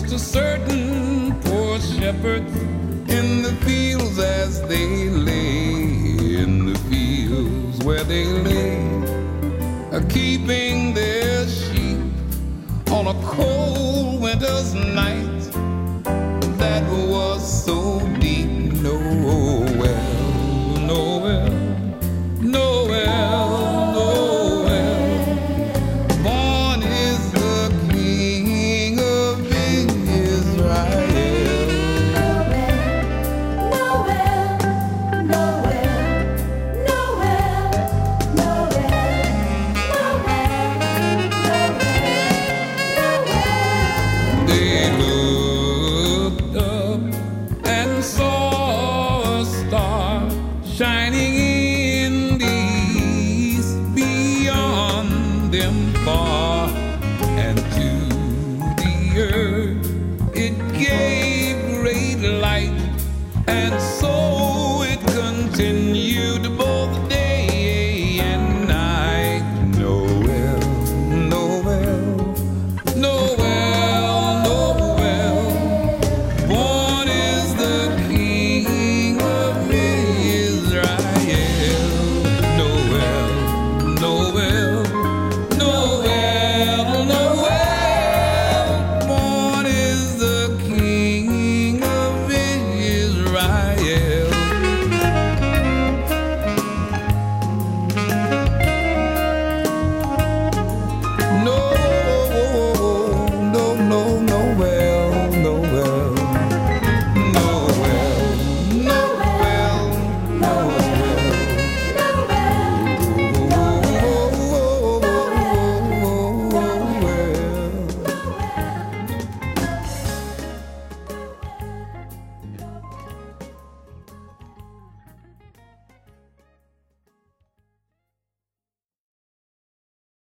to certain poor shepherds in the fields as they lay, in the fields where they lay, keeping their sheep on a cold winter's night that was so deep. Noel, Noel, Noel, Noel, born is the King of Israel. Shining in the east beyond them far, and to the earth it gave great light, and so